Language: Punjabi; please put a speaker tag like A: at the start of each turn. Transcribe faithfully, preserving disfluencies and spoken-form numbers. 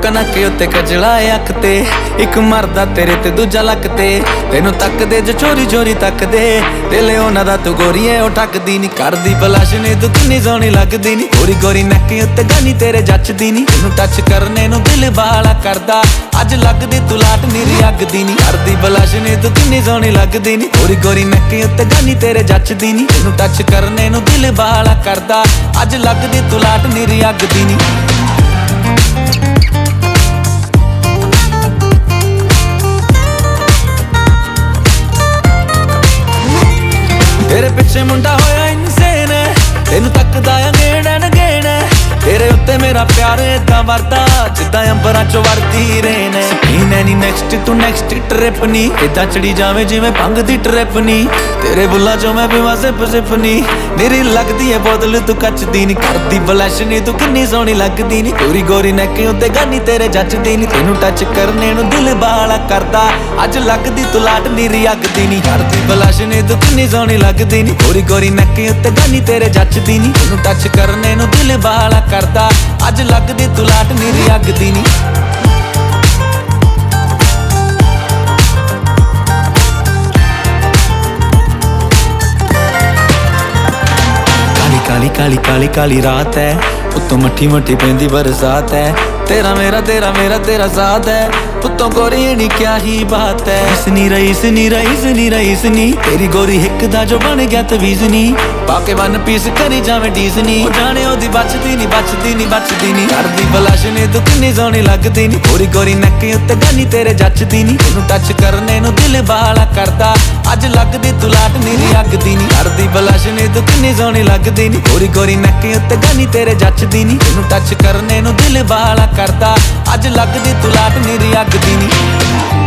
A: ਇੱਕ ਨੱਕ ਉੱਤੇ ਕਜਲਾ ਅੱਖ ਤੇ, ਇੱਕ ਮਰਦਾ ਤੇਰੇ ਤੇ ਦੂਜਾ ਲੱਕ ਤੇ। ਤੈਨੂੰ ਤੱਕਦੇ ਜੋ ਚੋਰੀ ਚੋਰੀ ਤੱਕਦੇ, ਦਿਲ ਉਹਨਾਂ ਦਾ ਤੂੰ ਗੋਰੀ ਐ ਉਹ ਠੱਕਦੀ ਨੀ। ਕਰਦੀ ਬਲਾਸ਼ ਨੇ ਤੂੰ ਕਿੰਨੀ ਸੋਹਣੀ ਲੱਗਦੀ ਨੀ, ਗੋਰੀ ਗੋਰੀ ਨੱਕ ਉੱਤੇ ਗਾਨੀ ਤੇਰੇ ਜੱਚਦੀ ਨੀ। ਤੈਨੂੰ ਟੱਚ ਕਰਨੇ ਨੂੰ ਦਿਲ ਬਾਲਾ ਕਰਦਾ, ਅੱਜ ਲੱਗਦੀ ਤੂੰ ਲਾਟ ਨੀਰੀ ਅੱਗ ਦੀ ਨੀ। ਕਰਦੀ ਬਲਾਸ਼ ਨੇ ਤੂੰ ਕਿੰਨੀ ਸੋਹਣੀ ਲੱਗਦੀ ਨੀ, ਗੋਰੀ ਗੋਰੀ ਨੱਕ ਉੱਤੇ ਗਾਨੀ ਤੇਰੇ ਜੱਚਦੀ ਨੀ। ਤੈਨੂੰ ਟੱਚ ਕਰਨੇ ਨੂੰ ਦਿਲ ਬਾਲਾ ਕਰਦਾ, ਅੱਜ ਲੱਗਦੀ ਤੂੰ ਲਾਟ ਨੀਰੀ ਅੱਗ ਦੀ ਨੀ। ਤੇਰੇ ਪਿੱਛੇ ਮੁੰਡਾ ਹੋਇਆ ਇਨਸੇਨ, ਤੈਨੂੰ ਤੱਕਦਾ ਆ ਗੇੜ ਐਨ ਗੇੜ। ਤੇਰੇ ਉੱਤੇ ਮੇਰਾ ਪਿਆਰ ਏਦਾਂ ਵਰਦਾ, ਜਿੱਦਾਂ ਅੰਬਰਾਂ ਚੋਂ ਵਰਦੀ ਰੇਨ। ਸਕੀਨ ਐ ਨੀ ਨੈਕਸਟ ਤੂੰ ਨੈਕਸਟ ਟ੍ਰਿਪ ਨੀ, ਏਦਾਂ ਚੜੀ ਜਾਵੇਂ ਜਿਵੇਂ ਭੰਗ ਦੀ ਟ੍ਰਿਪ ਨੀ। ਤੇਰੇ ਬੁੱਲਾਂ ਚੋਂ ਮੈਂ ਪੀਵਾਂ ਸਿਪ ਸਿਪ ਨੀ, ਮੇਰੀ ਲੱਗਦੀ ਏ ਬੋਤਲ ਤੂੰ ਕੱਚਦੀ ਨੀ। ਕਰਦੀ ਬਲੈਸ਼ ਨੀ ਤੂੰ ਕਿੰਨੀ ਸੋਹਣੀ ਲੱਗਦੀ ਨੀ, ਗੋਰੀ ਗੋਰੀ ਨੈਕ ਉੱਤੇ ਗਾਨੀ ਤੇਰੇ ਜੱਚਦੀ ਨੀ। ਤੈਨੂੰ ਟੱਚ ਕਰਨੇ ਨੂੰ ਦਿਲ ਬਾਲਾ ਕਰਦਾ, ਅੱਜ ਲੱਗਦੀ ਤੂੰ ਲਾਟ ਨੀਰੀ ਅੱਗ ਦੀ ਨੀ। ਕਰਦੀ ਬਲੈਸ਼ ਨੀ ਤੂੰ ਕਿੰਨੀ ਸੋਹਣੀ ਲੱਗਦੀ ਨੀ, ਗੋਰੀ ਗੋਰੀ ਨੈਕ ਉੱਤੇ ਗਾਨੀ ਤੇਰੇ ਜੱਚਦੀ ਨੀ। ਤੈਨੂੰ ਟੱਚ ਕਰਨੇ ਨੂੰ ਦਿਲ ਬਾਲਾ ਕਰਦਾ, ਅੱਜ ਲੱਗਦੀ ਤੂੰ ਲਾਟ ਨੀਰੀ ਅੱਗ ਦੀ ਨੀ। ਕਾਲੀ ਕਾਲੀ ਕਾਲੀ ਕਾਲੀ ਰਾਤ ਹੈ, ਉੱਤੋਂ ਮੱਠੀ ਮੱਠੀ ਪੈਂਦੀ ਬਰਸਾਤ ਹੈ। ਤੇਰਾ ਮੇਰਾ ਤੇਰਾ ਮੇਰਾ ਤੇਰਾ ਸਾਥ ਹੈ, ਉੱਤੋਂ ਗੋਰੀ ਨੀ ਕਿਆ ਹੀ ਬਾਤ ਹੈ। ਇਸਨੀ ਰਈਸ ਨੀ ਰਈਸ ਨੀ ਰਈਸ ਨੀ, ਤੇਰੀ ਗੋਰੀ ਹਿੱਕ ਦਾ ਜੋ ਬਣ ਗਿਆ ਤਵੀਜ਼ ਨੀ। ਪਾ ਕੇ ਵਨ ਪੀਸ ਕਰੀ ਜਾਵੇਂ ਡੀਜ਼ਨੀ, ਉਹ ਜਾਣੇ ਉਹਦੀ ਬਚਦੀ ਨੀ ਬਚਦੀ ਨੀ ਬਚਦੀ ਨੀ। ਕਰਦੀ ਬਲਾਸ਼ ਨੇ ਤੂੰ ਕਿੰਨੀ ਸੋਹਣੀ ਲੱਗਦੀ ਨੀ, ਗੋਰੀ ਗੋਰੀ ਨੱਕ ਉੱਤੇ ਗਾਨੀ ਤੇਰੇ ਜੱਚਦੀ ਨੀ। ਤੈਨੂੰ ਟੱਚ ਕਰਨੇ ਨੂੰ ਦਿਲ ਬਾਲਾ ਕਰਦਾ, ਅੱਜ ਲੱਗਦੀ ਤੂੰ ਲਾਟ ਨੀਰੀ ਅੱਗ ਦੀ ਨੀ। ਕਰਦੀ ਬਲਾਸ਼ ਨੇ ਤੂੰ ਕਿੰਨੀ ਸੋਹਣੀ ਲੱਗਦੀ ਨੀ, ਗੋਰੀ ਗੋਰੀ ਨੱਕ ਉੱਤੇ ਗਾਨੀ ਤੇਰੇ ਜੱਚਦੀ ਨੀ। ਤੈਨੂੰ ਟੱਚ ਕਰਨੇ ਨੂੰ ਦਿਲ ਬਾਲਾ ਕਰਦਾ, ਅੱਜ ਲੱਗਦੀ ਤੂੰ ਲਾਟ ਨੀਰੀ ਅੱਗ ਦੀ ਨੀ।